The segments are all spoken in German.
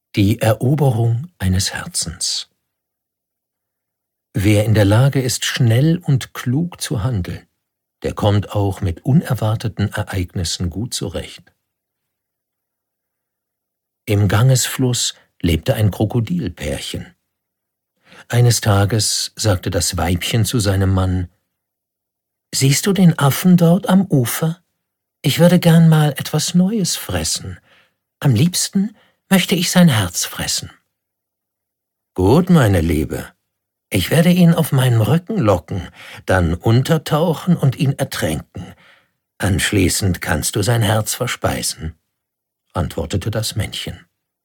Die Eroberung eines Herzens. Wer in der Lage ist, schnell und klug zu handeln, der kommt auch mit unerwarteten Ereignissen gut zurecht. Im Gangesfluss lebte ein Krokodilpärchen. Eines Tages sagte das Weibchen zu seinem Mann: »Siehst du den Affen dort am Ufer? Ich würde gern mal etwas Neues fressen. Am liebsten möchte ich sein Herz fressen.« »Gut, meine Liebe. Ich werde ihn auf meinen Rücken locken, dann untertauchen und ihn ertränken. Anschließend kannst du sein Herz verspeisen«, antwortete das Männchen.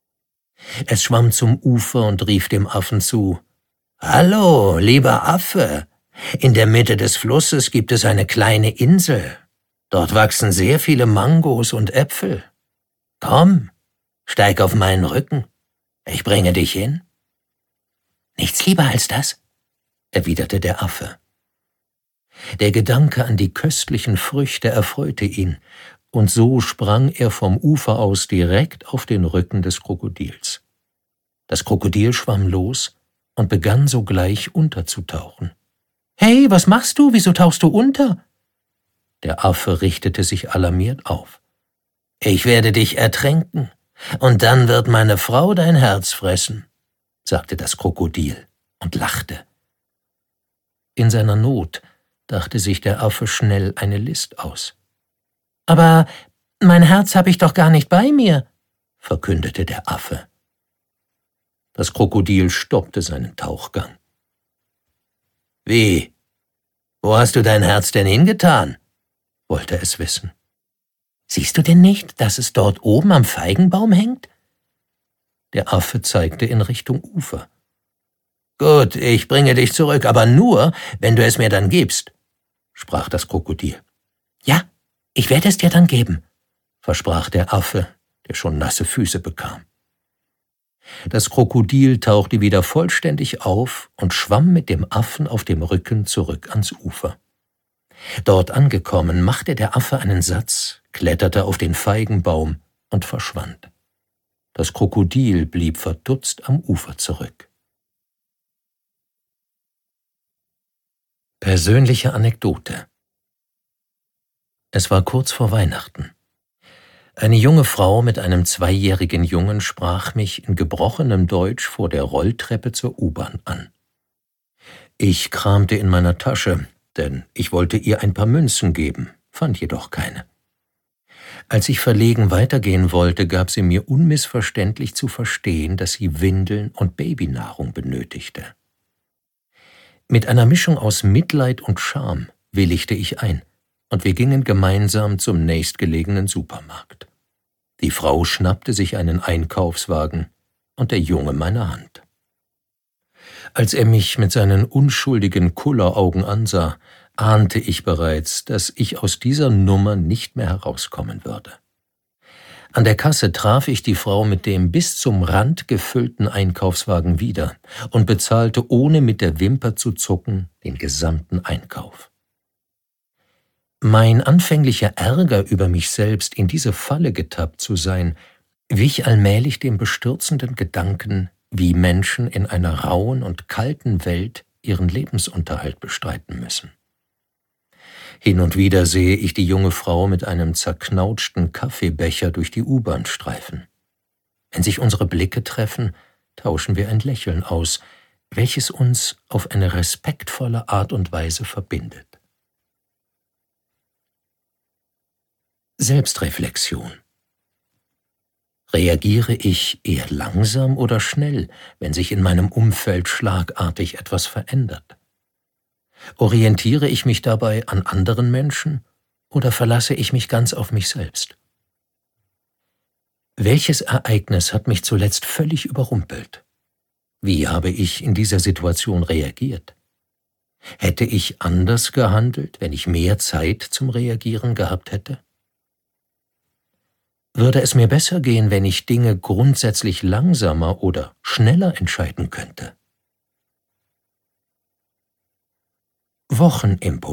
Es schwamm zum Ufer und rief dem Affen zu: »Hallo, lieber Affe, in der Mitte des Flusses gibt es eine kleine Insel. Dort wachsen sehr viele Mangos und Äpfel. Komm, steig auf meinen Rücken, ich bringe dich hin.« »Nichts lieber als das«, erwiderte der Affe. Der Gedanke an die köstlichen Früchte erfreute ihn, und so sprang er vom Ufer aus direkt auf den Rücken des Krokodils. Das Krokodil schwamm los und begann sogleich unterzutauchen. »Hey, was machst du? Wieso tauchst du unter?« Der Affe richtete sich alarmiert auf. »Ich werde dich ertränken, und dann wird meine Frau dein Herz fressen«, sagte das Krokodil und lachte. In seiner Not dachte sich der Affe schnell eine List aus. »Aber mein Herz habe ich doch gar nicht bei mir«, verkündete der Affe. Das Krokodil stoppte seinen Tauchgang. »Wie? Wo hast du dein Herz denn hingetan?«, wollte es wissen. »Siehst du denn nicht, dass es dort oben am Feigenbaum hängt?« Der Affe zeigte in Richtung Ufer. »Gut, ich bringe dich zurück, aber nur, wenn du es mir dann gibst«, sprach das Krokodil. »Ja, ich werde es dir dann geben«, versprach der Affe, der schon nasse Füße bekam. Das Krokodil tauchte wieder vollständig auf und schwamm mit dem Affen auf dem Rücken zurück ans Ufer. Dort angekommen, machte der Affe einen Satz, kletterte auf den Feigenbaum und verschwand. Das Krokodil blieb verdutzt am Ufer zurück. Persönliche Anekdote. Es war kurz vor Weihnachten. Eine junge Frau mit einem 2-jährigen Jungen sprach mich in gebrochenem Deutsch vor der Rolltreppe zur U-Bahn an. Ich kramte in meiner Tasche, denn ich wollte ihr ein paar Münzen geben, fand jedoch keine. Als ich verlegen weitergehen wollte, gab sie mir unmissverständlich zu verstehen, dass sie Windeln und Babynahrung benötigte. Mit einer Mischung aus Mitleid und Scham willigte ich ein, und wir gingen gemeinsam zum nächstgelegenen Supermarkt. Die Frau schnappte sich einen Einkaufswagen und der Junge meine Hand. Als er mich mit seinen unschuldigen Kulleraugen ansah, ahnte ich bereits, dass ich aus dieser Nummer nicht mehr herauskommen würde. An der Kasse traf ich die Frau mit dem bis zum Rand gefüllten Einkaufswagen wieder und bezahlte ohne mit der Wimper zu zucken den gesamten Einkauf. Mein anfänglicher Ärger über mich selbst, in diese Falle getappt zu sein, wich allmählich dem bestürzenden Gedanken, wie Menschen in einer rauen und kalten Welt ihren Lebensunterhalt bestreiten müssen. Hin und wieder sehe ich die junge Frau mit einem zerknautschten Kaffeebecher durch die U-Bahn streifen. Wenn sich unsere Blicke treffen, tauschen wir ein Lächeln aus, welches uns auf eine respektvolle Art und Weise verbindet. Selbstreflexion. Reagiere ich eher langsam oder schnell, wenn sich in meinem Umfeld schlagartig etwas verändert? Orientiere ich mich dabei an anderen Menschen oder verlasse ich mich ganz auf mich selbst? Welches Ereignis hat mich zuletzt völlig überrumpelt? Wie habe ich in dieser Situation reagiert? Hätte ich anders gehandelt, wenn ich mehr Zeit zum Reagieren gehabt hätte? Würde es mir besser gehen, wenn ich Dinge grundsätzlich langsamer oder schneller entscheiden könnte?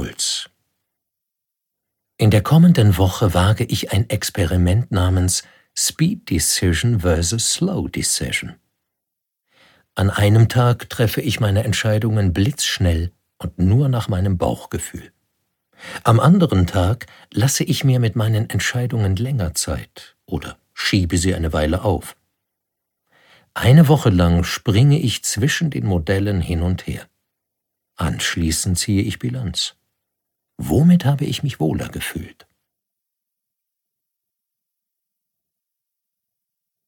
Wochenimpuls. In der kommenden Woche wage ich ein Experiment namens Speed Decision versus Slow Decision. An einem Tag treffe ich meine Entscheidungen blitzschnell und nur nach meinem Bauchgefühl. Am anderen Tag lasse ich mir mit meinen Entscheidungen länger Zeit oder schiebe sie eine Weile auf. Eine Woche lang springe ich zwischen den Modellen hin und her. Anschließend ziehe ich Bilanz. Womit habe ich mich wohler gefühlt?